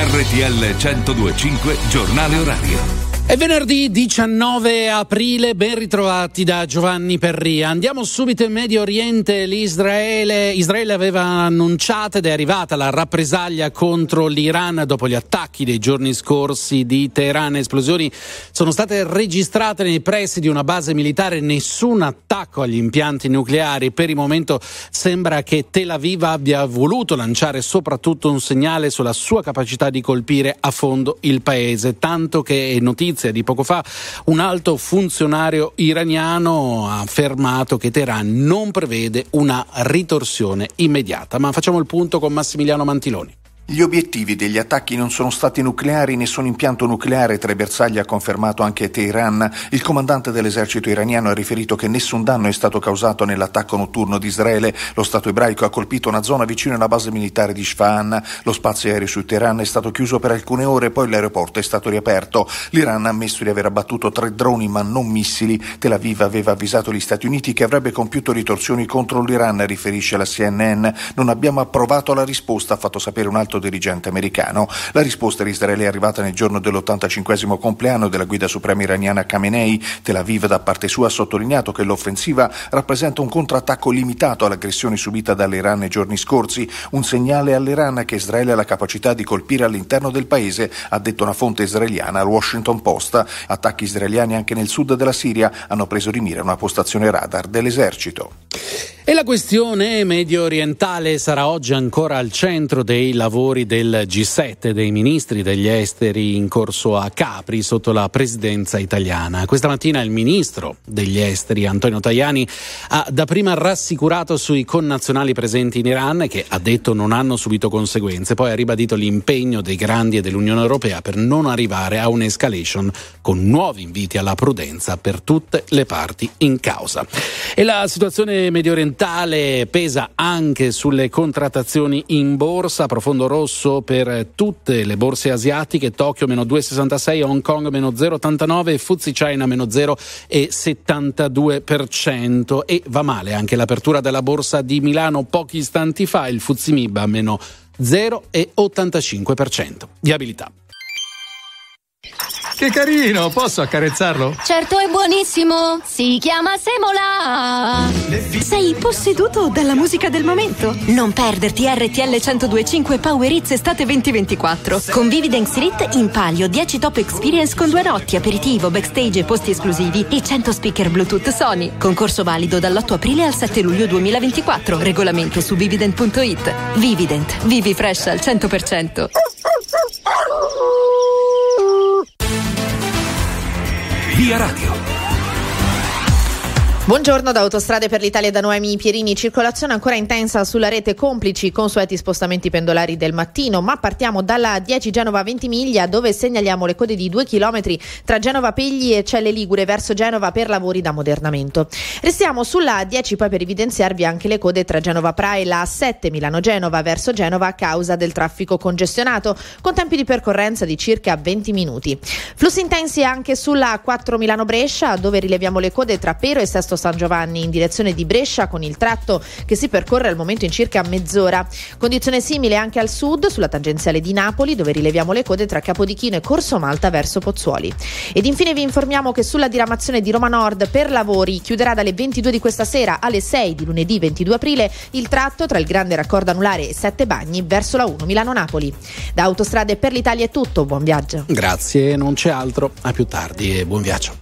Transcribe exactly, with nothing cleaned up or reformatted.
R T L centodue e cinque Giornale Orario. È venerdì diciannove aprile, ben ritrovati da Giovanni Perria. Andiamo subito in Medio Oriente. L'Israele Israele aveva annunciato ed è arrivata la rappresaglia contro l'Iran dopo gli attacchi dei giorni scorsi di Teheran. Esplosioni sono state registrate nei pressi di una base militare, nessun attacco agli impianti nucleari. Per il momento sembra che Tel Aviv abbia voluto lanciare soprattutto un segnale sulla sua capacità di colpire a fondo il paese, tanto che è notizia di poco fa un alto funzionario iraniano ha affermato che Teheran non prevede una ritorsione immediata. Ma facciamo il punto con Massimiliano Mantiloni. Gli obiettivi degli attacchi non sono stati nucleari, nessun impianto nucleare tra i bersagli ha confermato anche Teheran. Il comandante dell'esercito iraniano ha riferito che nessun danno è stato causato nell'attacco notturno di Israele. Lo Stato ebraico ha colpito una zona vicino alla base militare di Shfa'an. Lo spazio aereo su Teheran è stato chiuso per alcune ore, poi l'aeroporto è stato riaperto. L'Iran ha ammesso di aver abbattuto tre droni ma non missili. Tel Aviv aveva avvisato gli Stati Uniti che avrebbe compiuto ritorsioni contro l'Iran, riferisce la C N N. Non abbiamo approvato la risposta, ha fatto sapere un alto dirigente americano. La risposta di Israele è arrivata nel giorno dell'ottantacinquesimo compleanno della guida suprema iraniana Khamenei. Tel Aviv da parte sua ha sottolineato che l'offensiva rappresenta un contrattacco limitato all'aggressione subita dall'Iran nei giorni scorsi, un segnale all'Iran che Israele ha la capacità di colpire all'interno del paese, ha detto una fonte israeliana al Washington Post. Attacchi israeliani anche nel sud della Siria hanno preso di mira una postazione radar dell'esercito. E la questione medio orientale sarà oggi ancora al centro dei lavori del G sette, dei ministri degli esteri in corso a Capri sotto la presidenza italiana. Questa mattina il ministro degli esteri Antonio Tajani ha dapprima rassicurato sui connazionali presenti in Iran, che ha detto non hanno subito conseguenze, poi ha ribadito l'impegno dei grandi e dell'Unione Europea per non arrivare a un'escalation, con nuovi inviti alla prudenza per tutte le parti in causa. E la situazione medio orientale pesa anche sulle contrattazioni in borsa, profondo rosso per tutte le borse asiatiche, Tokyo meno due virgola sessantasei, Hong Kong meno zero virgola ottantanove, F T S E China meno zero virgola settantadue per cento. E va male anche l'apertura della borsa di Milano pochi istanti fa, il F T S E M I B a meno zero virgola ottantacinque per cento. Viabilità. Che carino, posso accarezzarlo? Certo, è buonissimo. Si chiama Semola. Sei posseduto dalla musica del momento? Non perderti R T L centodue e cinque Power Hits Estate duemilaventiquattro. Con Vivid Street in palio dieci top experience con due notti, aperitivo, backstage e posti esclusivi e cento speaker Bluetooth Sony. Concorso valido dall'otto aprile al sette luglio duemilaventiquattro. Regolamento su vivident punto it. Vivident, vivi fresh al cento per cento. Via Radio. Buongiorno da Autostrade per l'Italia da Noemi Pierini, circolazione ancora intensa sulla rete, complici consueti spostamenti pendolari del mattino, ma partiamo dalla dieci Genova Ventimiglia, dove segnaliamo le code di due chilometri tra Genova Pegli e Celle Ligure verso Genova per lavori d'ammodernamento. Restiamo sulla dieci poi per evidenziarvi anche le code tra Genova Pra e la A sette Milano Genova verso Genova a causa del traffico congestionato, con tempi di percorrenza di circa venti minuti. Flussi intensi anche sulla A quattro Milano Brescia, dove rileviamo le code tra Pero e Sesto San Giovanni in direzione di Brescia, con il tratto che si percorre al momento in circa mezz'ora. Condizione simile anche al sud sulla tangenziale di Napoli, dove rileviamo le code tra Capodichino e Corso Malta verso Pozzuoli. Ed infine vi informiamo che sulla diramazione di Roma Nord per lavori chiuderà dalle ventidue di questa sera alle sei di lunedì ventidue aprile il tratto tra il grande raccordo anulare e Sette Bagni verso la uno Milano-Napoli. Da Autostrade per l'Italia è tutto, buon viaggio. Grazie, non c'è altro, a più tardi e buon viaggio.